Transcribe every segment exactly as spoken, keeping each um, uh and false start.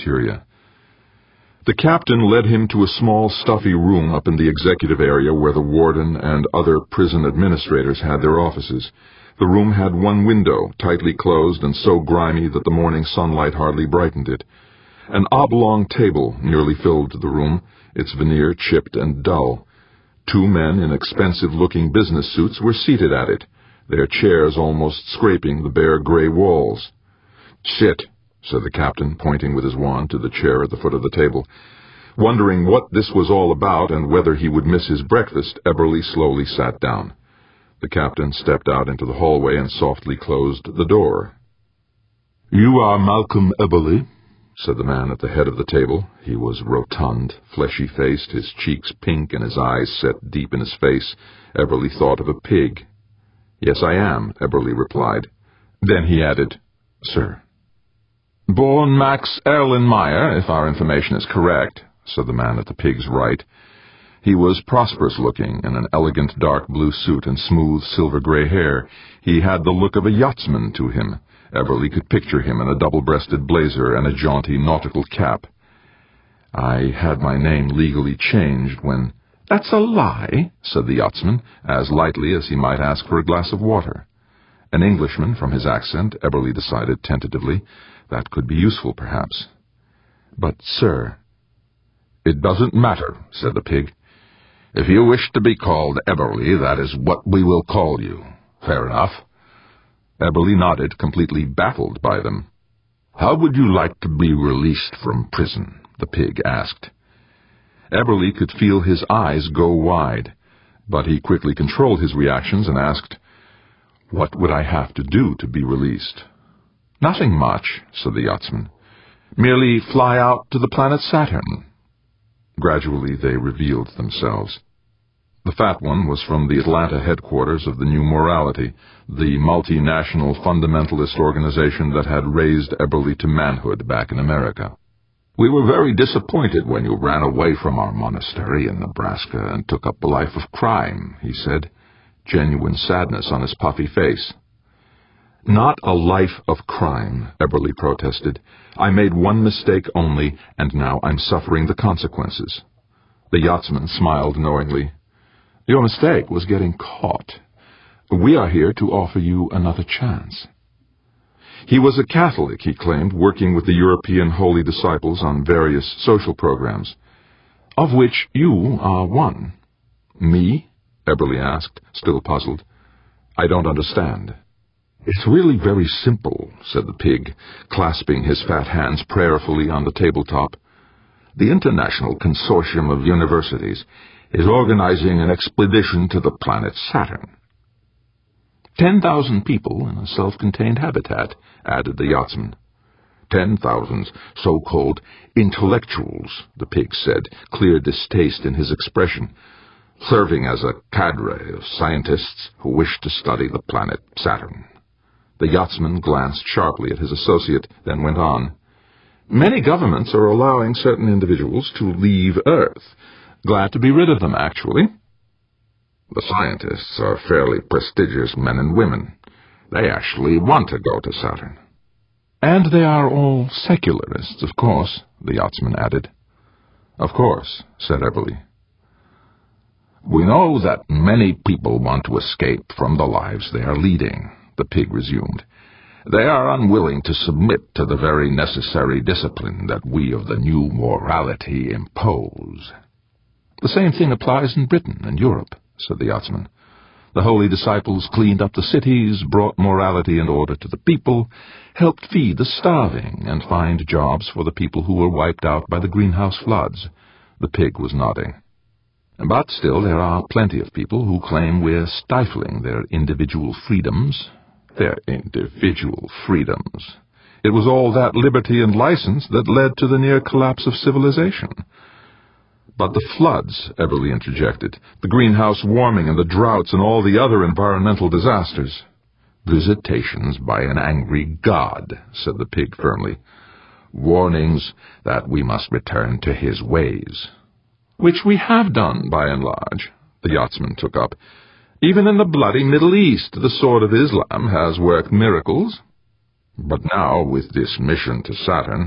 cafeteria. The captain led him to a small, stuffy room up in the executive area where the warden and other prison administrators had their offices. The room had one window, tightly closed and so grimy that the morning sunlight hardly brightened it. An oblong table nearly filled the room, its veneer chipped and dull. Two men in expensive-looking business suits were seated at it, their chairs almost scraping the bare gray walls. "Sit," said the captain, pointing with his wand to the chair at the foot of the table. Wondering what this was all about and whether he would miss his breakfast, Eberly slowly sat down. The captain stepped out into the hallway and softly closed the door. "You are Malcolm Eberly," said the man at the head of the table. He was rotund, fleshy-faced, his cheeks pink and his eyes set deep in his face. Eberly thought of a pig. "Yes, I am," Eberly replied. Then he added, "Sir." "Born Max Erlenmeyer, if our information is correct," said the man at the pig's right. He was prosperous-looking, in an elegant dark blue suit and smooth silver-gray hair. He had the look of a yachtsman to him. Eberly could picture him in a double-breasted blazer and a jaunty nautical cap. "I had my name legally changed when—" "That's a lie," said the yachtsman, as lightly as he might ask for a glass of water. An Englishman, from his accent, Eberly decided tentatively. That could be useful, perhaps. "But, sir—" "It doesn't matter," said the pig. "If you wish to be called Eberly, that is what we will call you. Fair enough." Eberly nodded, completely baffled by them. "How would you like to be released from prison?" the pig asked. Eberly could feel his eyes go wide, but he quickly controlled his reactions and asked, "What would I have to do to be released?" "Nothing much," said the yachtsman. "Merely fly out to the planet Saturn." Gradually they revealed themselves. The fat one was from the Atlanta headquarters of the New Morality, the multinational fundamentalist organization that had raised Eberly to manhood back in America. "We were very disappointed when you ran away from our monastery in Nebraska and took up a life of crime," he said, genuine sadness on his puffy face. "Not a life of crime," Eberly protested. "I made one mistake only, and now I'm suffering the consequences." The yachtsman smiled knowingly. "Your mistake was getting caught. We are here to offer you another chance." He was a Catholic, he claimed, working with the European Holy Disciples on various social programs, "of which you are one." "Me?" Eberly asked, still puzzled. "I don't understand." "It's really very simple," said the pig, clasping his fat hands prayerfully on the tabletop. "The International Consortium of Universities is organizing an expedition to the planet Saturn." Ten thousand people in a self-contained habitat," added the yachtsman. Ten thousand so-called intellectuals," the pig said, clear distaste in his expression, "serving as a cadre of scientists who wish to study the planet Saturn." The yachtsman glanced sharply at his associate, then went on. "Many governments are allowing certain individuals to leave Earth. Glad to be rid of them, actually." "The scientists are fairly prestigious men and women. They actually want to go to Saturn." "And they are all secularists, of course," the yachtsman added. "Of course," said Eberly. "We know that many people want to escape from the lives they are leading," the pig resumed. "They are unwilling to submit to the very necessary discipline that we of the New Morality impose." "The same thing applies in Britain and Europe," said the yachtsman. "The Holy Disciples cleaned up the cities, brought morality and order to the people, helped feed the starving, and find jobs for the people who were wiped out by the greenhouse floods." The pig was nodding. "But still there are plenty of people who claim we're stifling their individual freedoms." Their individual freedoms. It was all that liberty and license that led to the near collapse of civilization. "But the floods," Eberly interjected, "the greenhouse warming and the droughts and all the other environmental disasters." "Visitations by an angry god," said the pig firmly. "Warnings that we must return to his ways." "Which we have done, by and large," the yachtsman took up. "Even in the bloody Middle East, the sword of Islam has worked miracles." "But now, with this mission to Saturn—"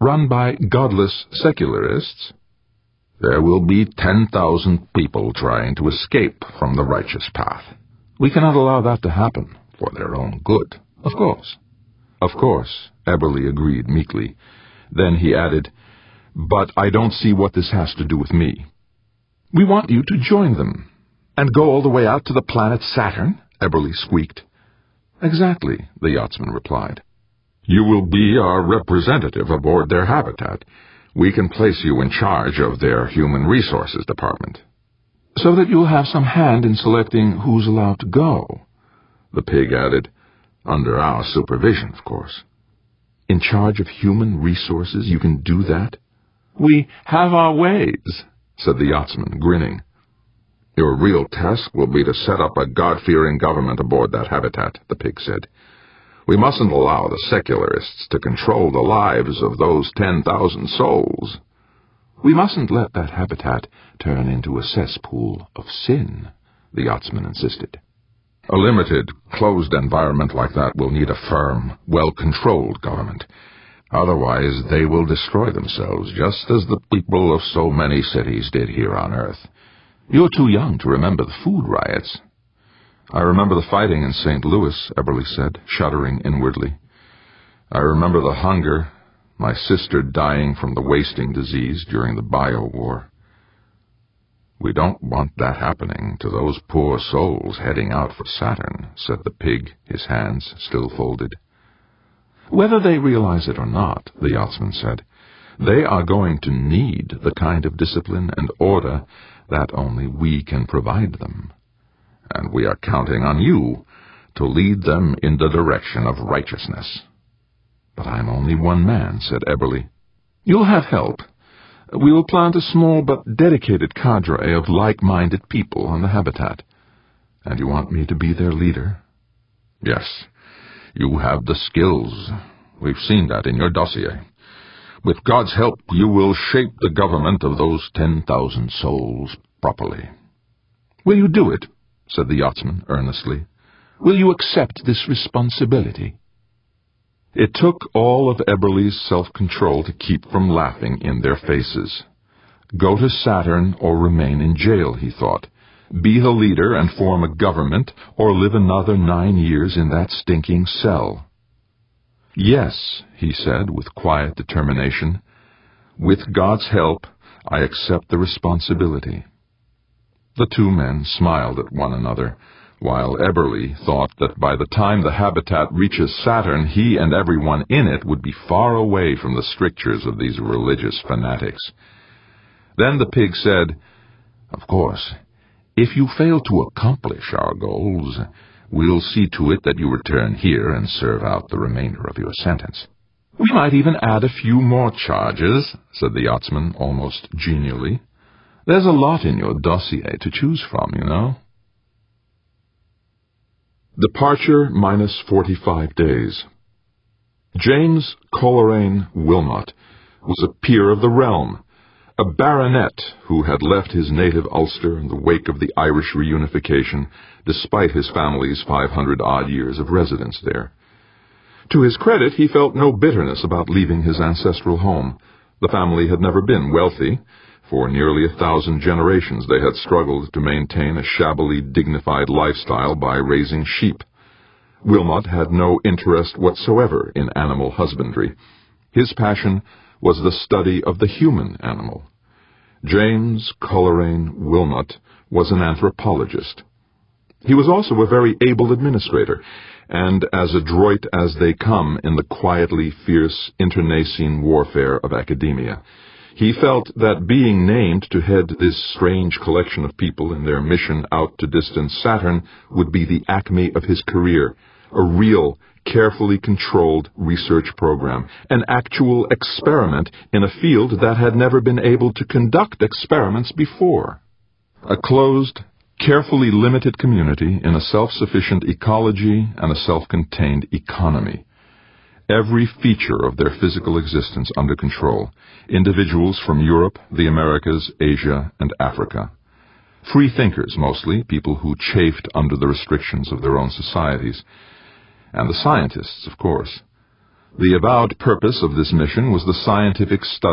run by godless secularists. There will be ten thousand people trying to escape from the righteous path. We cannot allow that to happen for their own good, of course. Of course, Eberly agreed meekly. Then he added, "But I don't see what this has to do with me." "We want you to join them." "And go all the way out to the planet Saturn?" Eberly squeaked. "Exactly," the yachtsman replied. "You will be our representative aboard their habitat. We can place you in charge of their human resources department." "So that you'll have some hand in selecting who's allowed to go," the pig added. "Under our supervision, of course." "In charge of human resources, you can do that?" "We have our ways," said the yachtsman, grinning. "Your real task will be to set up a God-fearing government aboard that habitat," the pig said. "We mustn't allow the secularists to control the lives of those ten thousand souls." "We mustn't let that habitat turn into a cesspool of sin," the yachtsman insisted. "A limited, closed environment like that will need a firm, well-controlled government. Otherwise, they will destroy themselves, just as the people of so many cities did here on Earth. You're too young to remember the food riots." "I remember the fighting in Saint Louis," Eberly said, shuddering inwardly. "I remember the hunger, my sister dying from the wasting disease during the bio-war." "We don't want that happening to those poor souls heading out for Saturn," said the pig, his hands still folded. "Whether they realize it or not," the yachtsman said, "they are going to need the kind of discipline and order that only we can provide them. And we are counting on you to lead them in the direction of righteousness." "But I'm only one man," said Eberly. "You'll have help. We will plant a small but dedicated cadre of like-minded people on the habitat. And you want me to be their leader?" "Yes. You have the skills. We've seen that in your dossier. With God's help, you will shape the government of those ten thousand souls properly." "Will you do it?" said the yachtsman earnestly. "Will you accept this responsibility?" It took all of Eberly's self-control to keep from laughing in their faces. Go to Saturn or remain in jail, he thought. Be the leader and form a government, or live another nine years in that stinking cell. "Yes," he said with quiet determination. "With God's help, I accept the responsibility." The two men smiled at one another, while Eberly thought that by the time the habitat reaches Saturn, he and everyone in it would be far away from the strictures of these religious fanatics. Then the pig said, "Of course, if you fail to accomplish our goals, we'll see to it that you return here and serve out the remainder of your sentence." "We might even add a few more charges," said the yachtsman almost genially. "There's a lot in your dossier to choose from, you know." Departure minus forty-five days. James Coleraine Wilmot was a peer of the realm, a baronet who had left his native Ulster in the wake of the Irish reunification, despite his family's five hundred odd years of residence there. To his credit, he felt no bitterness about leaving his ancestral home. The family had never been wealthy. For nearly a thousand generations they had struggled to maintain a shabbily dignified lifestyle by raising sheep. Wilmot had no interest whatsoever in animal husbandry. His passion was the study of the human animal. James Coleraine Wilmot was an anthropologist. He was also a very able administrator, and as adroit as they come in the quietly fierce internecine warfare of academia. He felt that being named to head this strange collection of people in their mission out to distant Saturn would be the acme of his career, a real, carefully controlled research program, an actual experiment in a field that had never been able to conduct experiments before. A closed, carefully limited community in a self-sufficient ecology and a self-contained economy. Every feature of their physical existence under control, individuals from Europe, the Americas, Asia, and Africa. Free thinkers, mostly, people who chafed under the restrictions of their own societies. And the scientists, of course. The avowed purpose of this mission was the scientific study